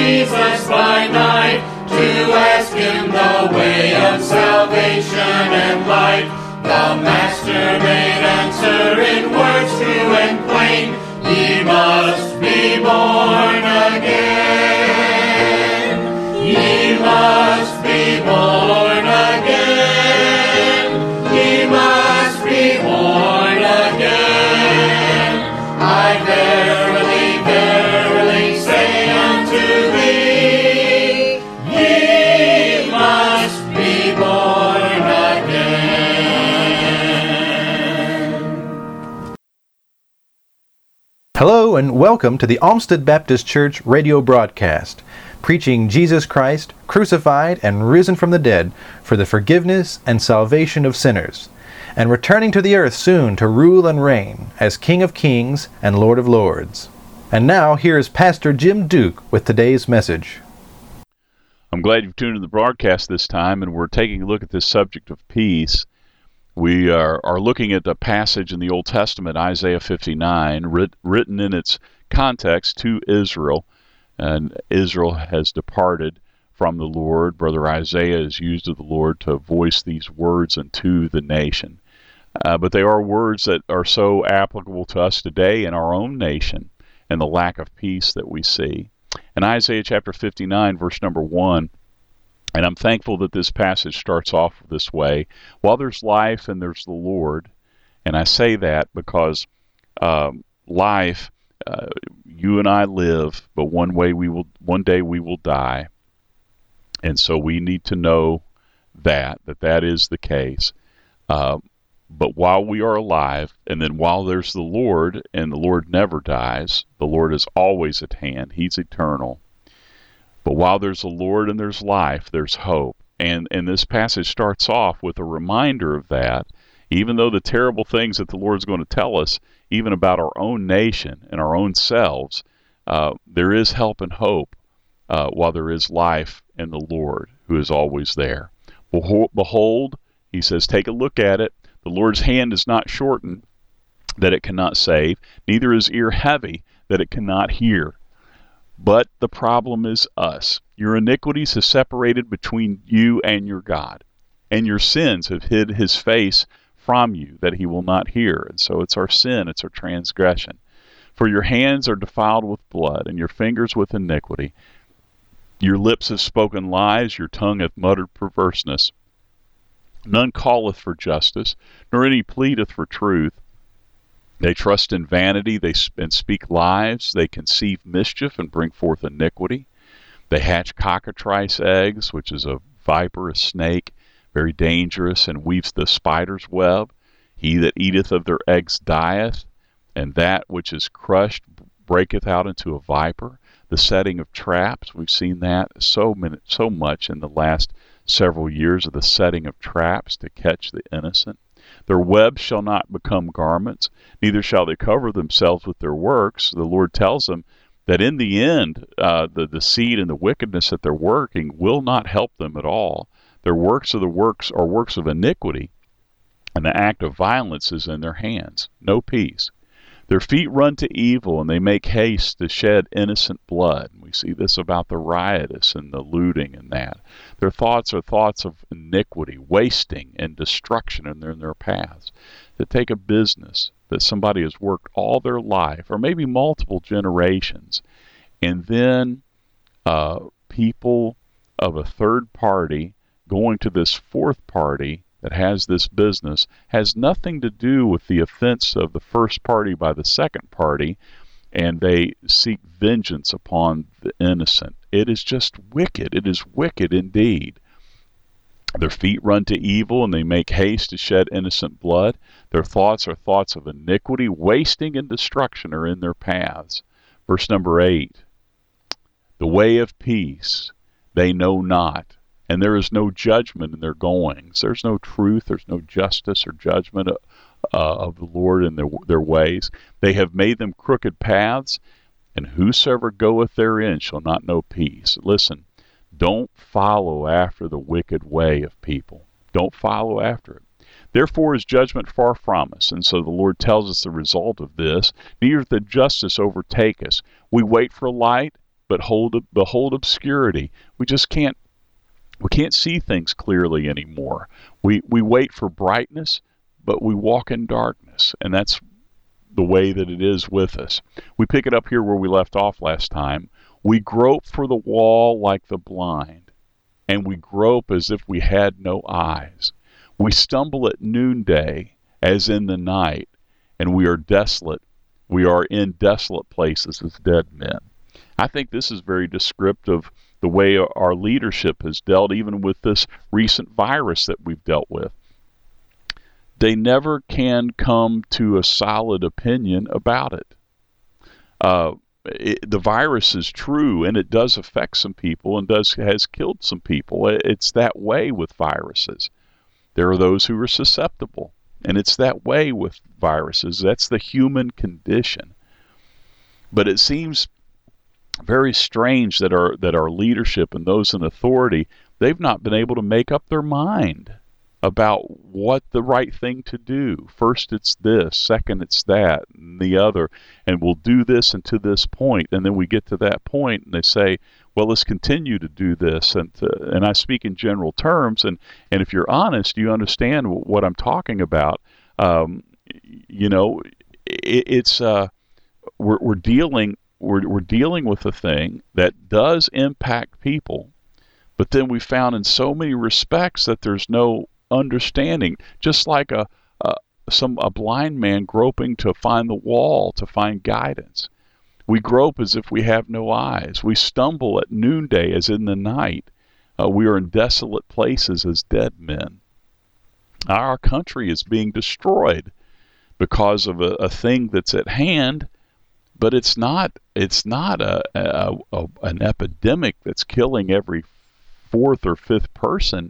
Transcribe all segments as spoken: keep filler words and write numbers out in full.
Jesus by night, to ask him the way of salvation and light. The Master made answer in words true and plain, ye must be born again. Ye must be born again. Ye must be born again. I verily, verily say unto thee, ye must be born again. Hello and welcome to the Olmsted Baptist Church radio broadcast, preaching Jesus Christ, crucified and risen from the dead for the forgiveness and salvation of sinners, and returning to the earth soon to rule and reign as King of Kings and Lord of Lords. And now, here is Pastor Jim Duke with today's message. I'm glad you've tuned in the broadcast this time, and we're taking a look at this subject of peace. We are, are looking at a passage in the Old Testament, Isaiah fifty-nine, writ, written in its context to Israel, and Israel has departed from the Lord. Brother Isaiah is used of the Lord to voice these words unto the nation. Uh, but they are words that are so applicable to us today in our own nation and the lack of peace that we see. In Isaiah chapter fifty-nine, verse number one, and I'm thankful that this passage starts off this way. While there's life and there's the Lord, and I say that because um, life, uh, you and I live, but one way we will, one day we will die, and so we need to know that that that is the case. Uh, but while we are alive, and then while there's the Lord, and the Lord never dies, the Lord is always at hand. He's eternal. But while there's a Lord and there's life, there's hope. And and this passage starts off with a reminder of that, even though the terrible things that the Lord's going to tell us, even about our own nation and our own selves, uh, there is help and hope uh, while there is life in the Lord, who is always there. Behold, he says, take a look at it. The Lord's hand is not shortened, that it cannot save, neither is ear heavy, that it cannot hear. But the problem is us. Your iniquities have separated between you and your God, and your sins have hid his face from you, that he will not hear. And so it's our sin, it's our transgression. For your hands are defiled with blood, and your fingers with iniquity. Your lips have spoken lies, your tongue hath muttered perverseness. None calleth for justice, nor any pleadeth for truth. They trust in vanity, they sp- and speak lies. They conceive mischief and bring forth iniquity. They hatch cockatrice eggs, which is a viper, a snake, very dangerous, and weaves the spider's web. He that eateth of their eggs dieth, and that which is crushed breaketh out into a viper. The setting of traps, we've seen that so many, so much in the last several years, of the setting of traps to catch the innocent. Their webs shall not become garments, neither shall they cover themselves with their works. The Lord tells them that in the end, uh, the deceit and the wickedness that they're working will not help them at all. Their works are the works are works of iniquity, and the act of violence is in their hands. No peace. Their feet run to evil, and they make haste to shed innocent blood. We see this about the riotous and the looting and that. Their thoughts are thoughts of iniquity, wasting, and destruction in their, in their paths. To take a business that somebody has worked all their life, or maybe multiple generations, and then uh, people of a third party going to this fourth party that has this business has nothing to do with the offense of the first party by the second party, and they seek vengeance upon the innocent. It is just wicked. It is wicked indeed. Their feet run to evil, and they make haste to shed innocent blood. Their thoughts are thoughts of iniquity. Wasting and destruction are in their paths. Verse number eight, the way of peace they know not, and there is no judgment in their goings. There's no truth, there's no justice or judgment uh, of the Lord in their, their ways. They have made them crooked paths, and whosoever goeth therein shall not know peace. Listen, don't follow after the wicked way of people. Don't follow after it. Therefore is judgment far from us. And so the Lord tells us the result of this. Neither the justice overtake us. We wait for light, but hold, behold obscurity. We just can't we can't see things clearly anymore. We we wait for brightness, but we walk in darkness, and that's the way that it is with us. We pick it up here where we left off last time. We grope for the wall like the blind, and we grope as if we had no eyes. We stumble at noonday as in the night, and we are desolate. We are in desolate places as dead men. I think this is very descriptive the way our leadership has dealt even with this recent virus that we've dealt with. They never can come to a solid opinion about it. Uh, it. The virus is true, and it does affect some people and does has killed some people. It's that way with viruses. There are those who are susceptible, and it's that way with viruses. That's the human condition. But it seems very strange that our that our leadership and those in authority, they've not been able to make up their mind about what the right thing to do. First it's this, second it's that, and the other, and we'll do this until this point, and then we get to that point, and they say, well, let's continue to do this, and to, and I speak in general terms, and, and if you're honest, you understand what I'm talking about. Um, you know, it, it's uh, we're we're dealing we're we're dealing with a thing that does impact people, but then we found in so many respects that there's no understanding, just like a, a some a blind man groping to find the wall, to find guidance. We grope as if we have no eyes. We stumble at noonday as in the night. Uh, we are in desolate places as dead men. Our country is being destroyed because of a, a thing that's at hand, but it's not it's not a, a, a an epidemic that's killing every fourth or fifth person.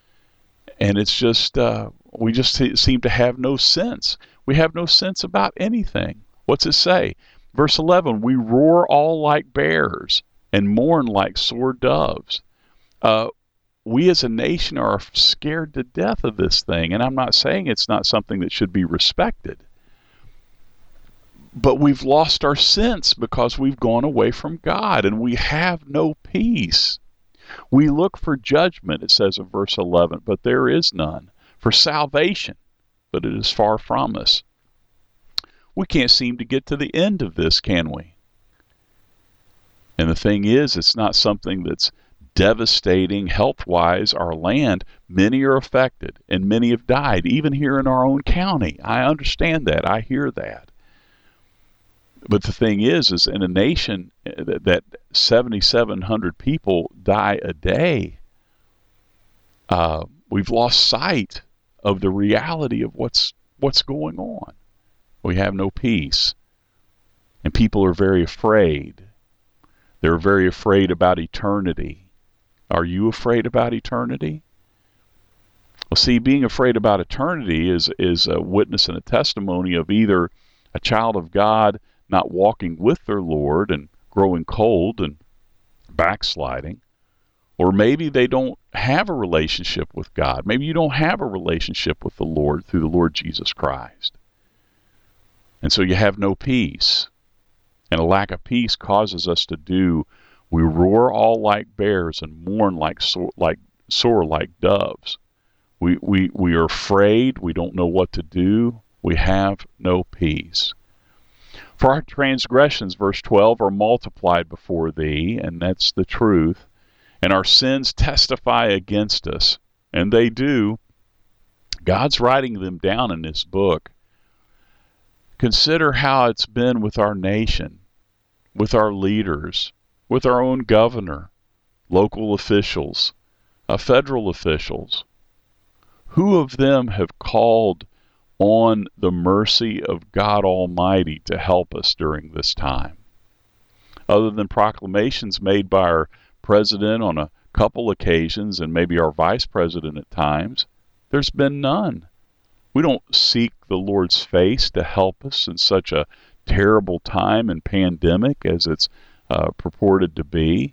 And it's just, uh, we just seem to have no sense. We have no sense about anything. What's it say? Verse eleven, we roar all like bears and mourn like sore doves. Uh, we as a nation are scared to death of this thing. And I'm not saying it's not something that should be respected. But we've lost our sense because we've gone away from God, and we have no peace. We look for judgment, it says in verse eleven, but there is none. For salvation, but it is far from us. We can't seem to get to the end of this, can we? And the thing is, it's not something that's devastating health-wise our land. Many are affected, and many have died, even here in our own county. I understand that. I hear that. But the thing is, is in a nation that seventy-seven hundred people die a day, uh, we've lost sight of the reality of what's what's going on. We have no peace, and people are very afraid. They're very afraid about eternity. Are you afraid about eternity? Well, see, being afraid about eternity is is a witness and a testimony of either a child of God not walking with their Lord and growing cold and backsliding, or maybe they don't have a relationship with God. Maybe you don't have a relationship with the Lord through the Lord Jesus Christ. And so you have no peace. And a lack of peace causes us to do, we roar all like bears and mourn like soar like, soar like doves. We, we, we are afraid. We don't know what to do. We have no peace. For our transgressions, verse twelve, are multiplied before thee, and that's the truth, and our sins testify against us, and they do. God's writing them down in this book. Consider how it's been with our nation, with our leaders, with our own governor, local officials, uh, federal officials. Who of them have called on the mercy of God Almighty to help us during this time? Other than proclamations made by our president on a couple occasions and maybe our vice president at times, there's been none. We don't seek the Lord's face to help us in such a terrible time and pandemic as it's uh, purported to be.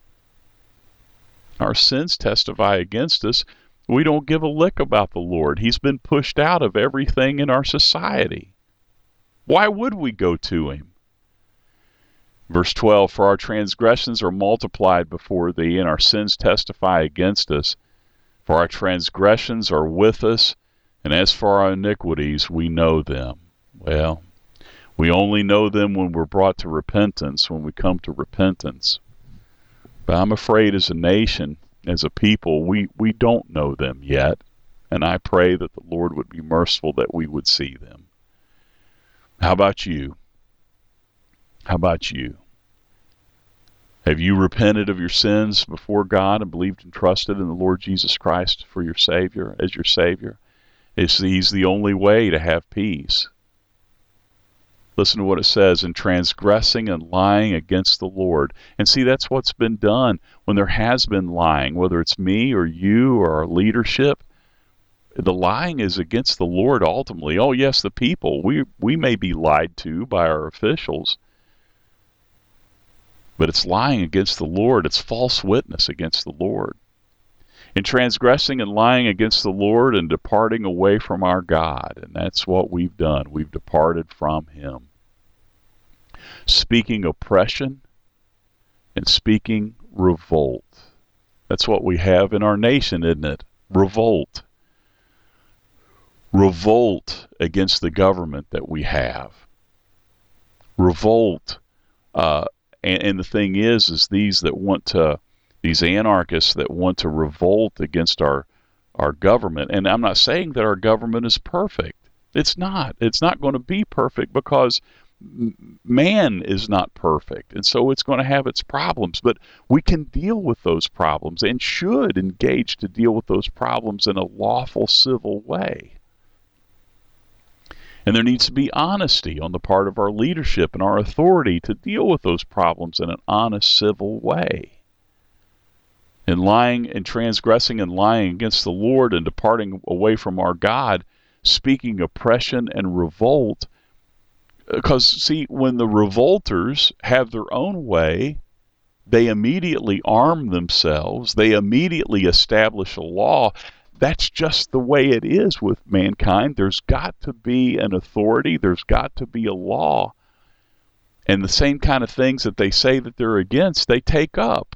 Our sins testify against us. We don't give a lick about the Lord. He's been pushed out of everything in our society. Why would we go to him? Verse twelve, for our transgressions are multiplied before thee, and our sins testify against us. For our transgressions are with us, and as for our iniquities, we know them. Well, we only know them when we're brought to repentance, when we come to repentance. But I'm afraid as a nation, as a people, we, we don't know them yet. And I pray that the Lord would be merciful that we would see them. How about you? How about you? Have you repented of your sins before God and believed and trusted in the Lord Jesus Christ for your Savior, as your Savior? It's, he's the only way to have peace. Listen to what it says, in transgressing and lying against the Lord. And see, that's what's been done when there has been lying, whether it's me or you or our leadership. The lying is against the Lord ultimately. Oh, yes, the people. We, we may be lied to by our officials, but it's lying against the Lord. It's false witness against the Lord. In transgressing and lying against the Lord and departing away from our God. And that's what we've done. We've departed from Him. Speaking oppression and speaking revolt. That's what we have in our nation, isn't it? Revolt. Revolt against the government that we have. Revolt. Uh, and, and the thing is, is these that want to, these anarchists that want to revolt against our, our government. And I'm not saying that our government is perfect. It's not. It's not going to be perfect because man is not perfect, and so it's going to have its problems, but we can deal with those problems and should engage to deal with those problems in a lawful, civil way. And there needs to be honesty on the part of our leadership and our authority to deal with those problems in an honest, civil way. And lying and transgressing and lying against the Lord and departing away from our God, speaking oppression and revolt. Because, see, when the revolters have their own way, they immediately arm themselves. They immediately establish a law. That's just the way it is with mankind. There's got to be an authority. There's got to be a law. And the same kind of things that they say that they're against, they take up.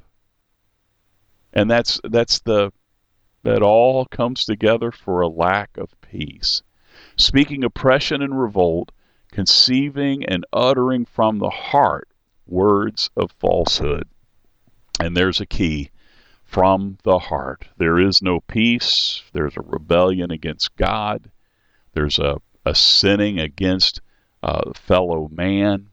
And that's that's the that all comes together for a lack of peace. Speaking oppression and revolt, conceiving and uttering from the heart words of falsehood. And there's a key. From the heart. There is no peace. There's a rebellion against God. There's a, a sinning against uh, fellow man.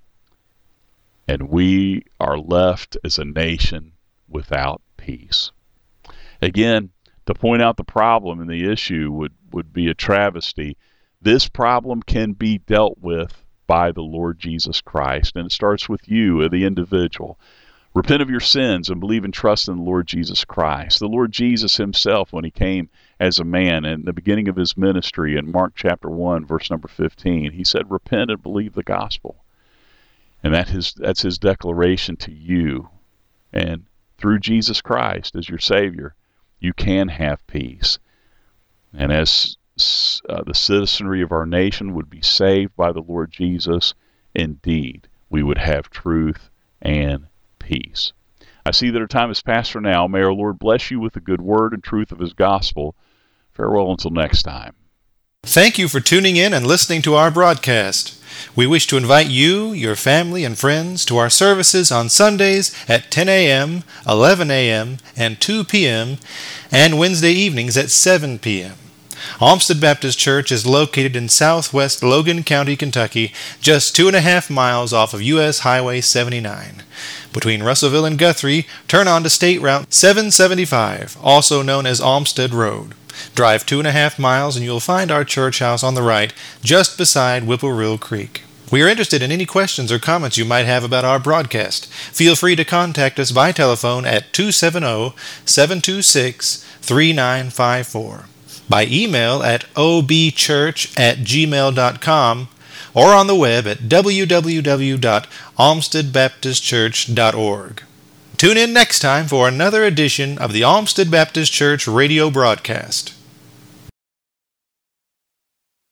And we are left as a nation without peace. Again, to point out the problem and the issue would, would be a travesty. This problem can be dealt with by the Lord Jesus Christ, and it starts with you, the individual. Repent of your sins and believe and trust in the Lord Jesus Christ. The Lord Jesus himself, when he came as a man in the beginning of his ministry in Mark chapter one, verse number fifteen, he said, repent and believe the gospel. And that is, that's his declaration to you. And through Jesus Christ as your Savior, you can have peace. And as uh, the citizenry of our nation would be saved by the Lord Jesus, indeed, we would have truth and peace. I see that our time is past for now. May our Lord bless you with the good word and truth of his gospel. Farewell until next time. Thank you for tuning in and listening to our broadcast. We wish to invite you, your family, and friends to our services on Sundays at ten a.m., eleven a.m., and two p.m., and Wednesday evenings at seven p.m. Olmsted Baptist Church is located in southwest Logan County, Kentucky, just two and a half miles off of U S Highway seventy-nine. Between Russellville and Guthrie, turn on to State Route seven seventy-five, also known as Olmsted Road. Drive two and a half miles and you'll find our church house on the right, just beside Whipple Creek. We are interested in any questions or comments you might have about our broadcast. Feel free to contact us by telephone at two seven zero, seven two six, three nine five four, by email at o b church at gmail dot com, or on the web at w w w dot olmsted baptist church dot org. Tune in next time for another edition of the Olmsted Baptist Church radio broadcast.